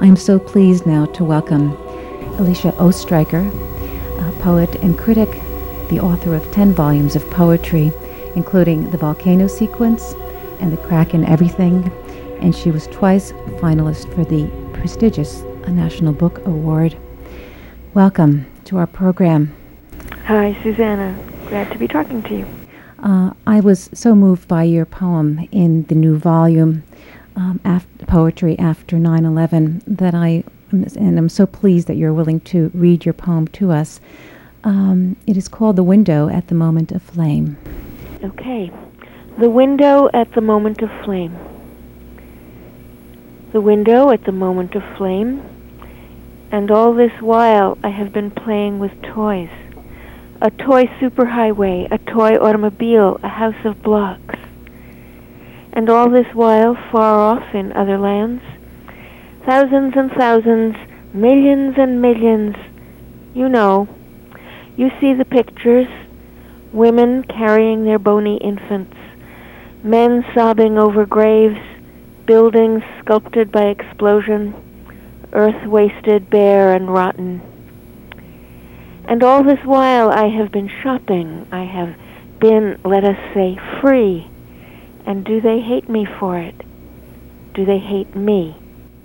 I'm so pleased now to welcome Alicia Oestreicher, a poet and critic, the author of 10 volumes of poetry, including The Volcano Sequence and The Crack in Everything, and she was twice finalist for the prestigious National Book Award. Welcome to our program. Hi, Susanna. Glad to be talking to you. I was so moved by your poem in the new volume, Poetry After 9/11, that I'm so pleased that you're willing to read your poem to us. It is called The Window at the Moment of Flame. Okay. The window at the moment of flame. The window at the moment of flame, and all this while I have been playing with toys. A toy superhighway, a toy automobile, a house of blocks. And all this while, far off in other lands, thousands and thousands, millions and millions, you know, you see the pictures, women carrying their bony infants, men sobbing over graves, buildings sculpted by explosion, earth wasted, bare, and rotten. And all this while I have been shopping. I have been, let us say, free. And do they hate me for it? Do they hate me?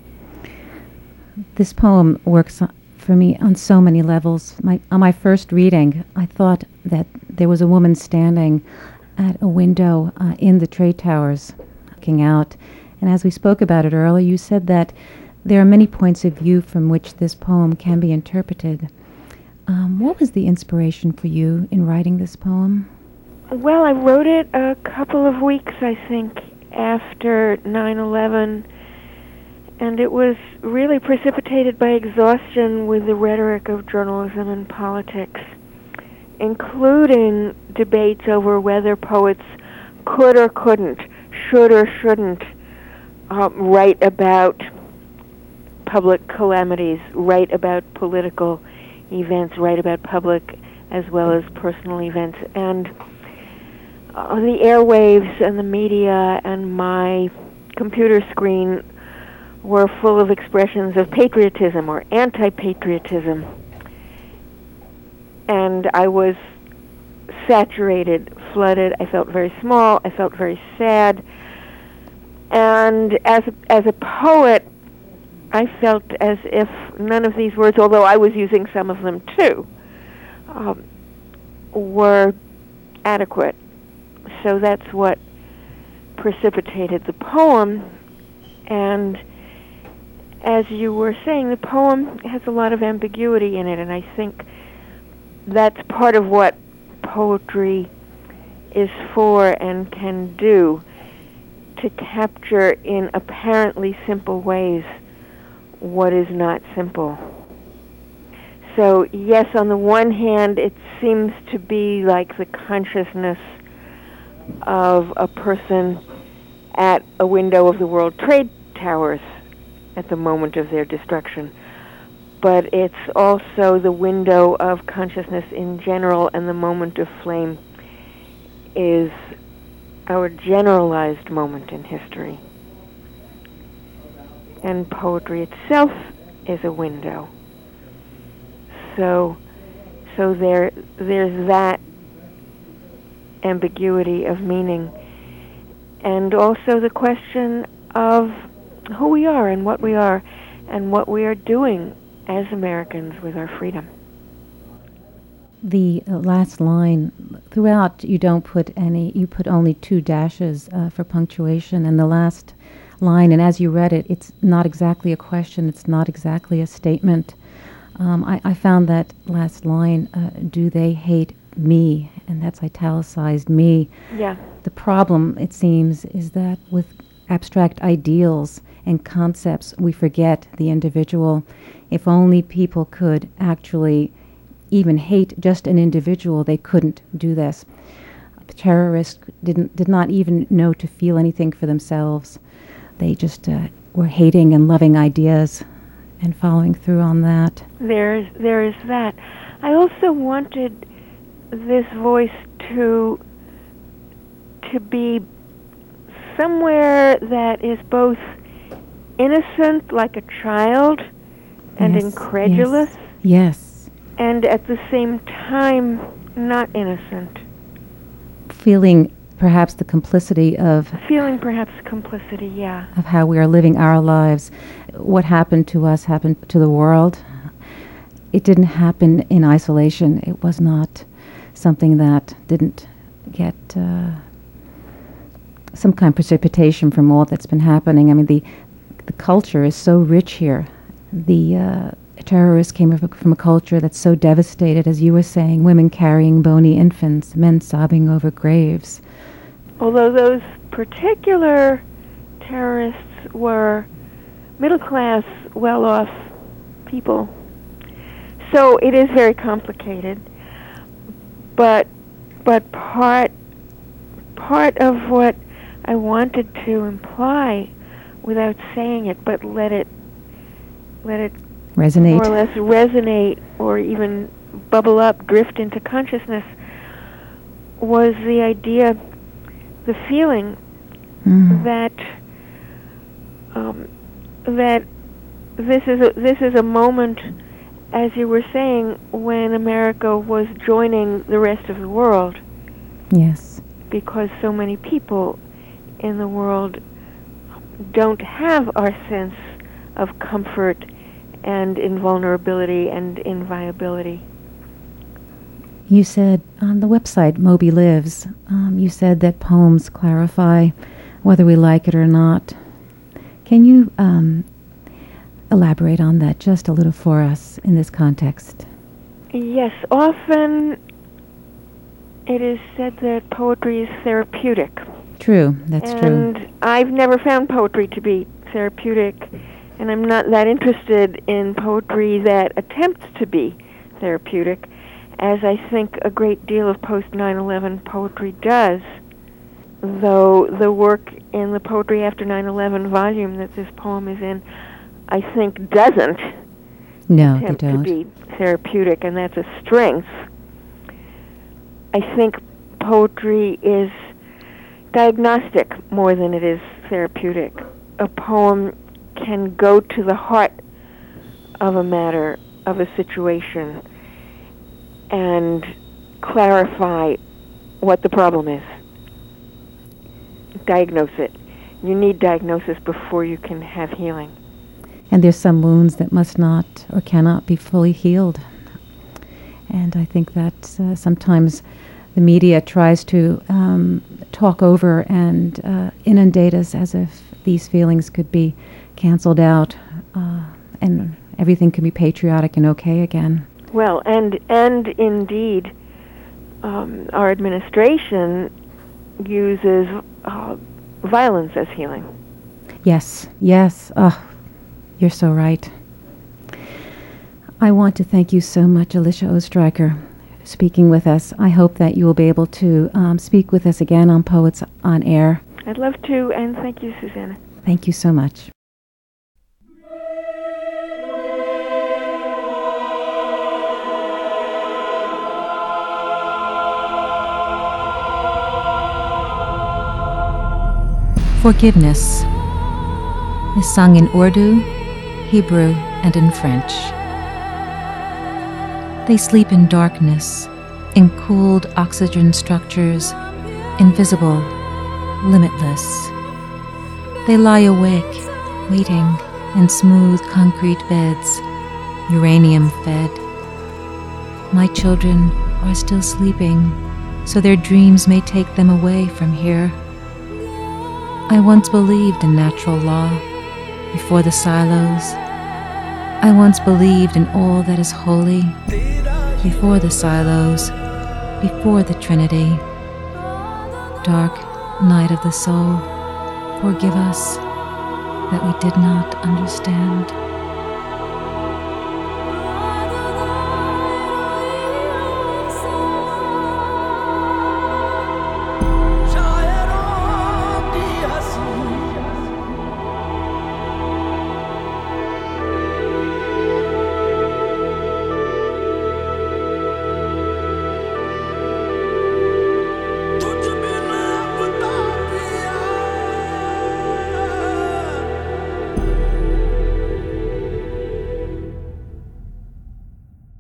This poem works for me on so many levels. On my first reading, I thought that there was a woman standing at a window in the trade towers, looking out. And as we spoke about it earlier, you said that there are many points of view from which this poem can be interpreted. What was the inspiration for you in writing this poem? Well, I wrote it a couple of weeks, I think, after 9/11, and it was really precipitated by exhaustion with the rhetoric of journalism and politics, including debates over whether poets could or couldn't, should or shouldn't write about public calamities, write about political events, write about public as well as personal events. And the airwaves and the media and my computer screen were full of expressions of patriotism or anti-patriotism. And I was saturated, flooded. I felt very small. I felt very sad. And as a poet, I felt as if none of these words, although I was using some of them too, were adequate. So that's what precipitated the poem. And as you were saying, the poem has a lot of ambiguity in it, and I think that's part of what poetry is for and can do, to capture in apparently simple ways what is not simple. So yes, on the one hand, it seems to be like the consciousness of a person at a window of the World Trade Towers at the moment of their destruction. But it's also the window of consciousness in general, and the moment of flame is our generalized moment in history. And poetry itself is a window. So there's that ambiguity of meaning, and also the question of who we are and what we are doing as Americans with our freedom. The last line, throughout you don't put any, you put only 2 dashes for punctuation, and the last line, and as you read it, it's not exactly a question, it's not exactly a statement. I found that last line, do they hate me? And that's italicized, me. Yeah. The problem, it seems, is that with abstract ideals and concepts, we forget the individual. If only people could actually even hate just an individual, they couldn't do this. The terrorists did not even know to feel anything for themselves. They just were hating and loving ideas and following through on that. There is that. I also wanted this voice to be somewhere that is both innocent like a child and Yes, incredulous, yes. and at the same time not innocent. Feeling perhaps the complicity of Feeling perhaps complicity, yeah. how we are living our lives. What happened to us happened to the world. It didn't happen in isolation. It was not something that didn't get some kind of precipitation from all that's been happening. I mean, the culture is so rich here. The terrorists came from a culture that's so devastated, as you were saying, women carrying bony infants, men sobbing over graves. Although those particular terrorists were middle-class, well-off people. So it is very complicated. But part of what I wanted to imply without saying it, but let it Resonate. more or less resonate or even bubble up, drift into consciousness, was the idea, the feeling that that this is a moment, as you were saying, when America was joining the rest of the world. Yes. Because so many people in the world don't have our sense of comfort and invulnerability and inviolability. You said on the website, Moby Lives, you said that poems clarify whether we like it or not. Can you elaborate on that just a little for us in this context? Yes, often it is said that poetry is therapeutic. True, that's true. And I've never found poetry to be therapeutic, and I'm not that interested in poetry that attempts to be therapeutic, as I think a great deal of post-9/11 poetry does, though the work in the Poetry After 9/11 volume that this poem is in, I think doesn't attempt to be therapeutic, and that's a strength. I think poetry is diagnostic more than it is therapeutic. A poem can go to the heart of a matter, of a situation, and clarify what the problem is. Diagnose it. You need diagnosis before you can have healing. And there's some wounds that must not or cannot be fully healed. And I think that sometimes the media tries to talk over and inundate us as if these feelings could be canceled out and everything can be patriotic and okay again. Well, and indeed, our administration uses violence as healing. Yes, yes. Oh, you're so right. I want to thank you so much, Alicia Oestreicher, for speaking with us. I hope that you will be able to speak with us again on Poets on Air. I'd love to, and thank you, Susanna. Thank you so much. Forgiveness is sung in Urdu, Hebrew, and in French. They sleep in darkness, in cooled oxygen structures, invisible, limitless. They lie awake, waiting in smooth concrete beds, uranium-fed. My children are still sleeping, so their dreams may take them away from here. I once believed in natural law, before the silos. I once believed in all that is holy, before the silos, before the Trinity. Dark night of the soul, forgive us that we did not understand.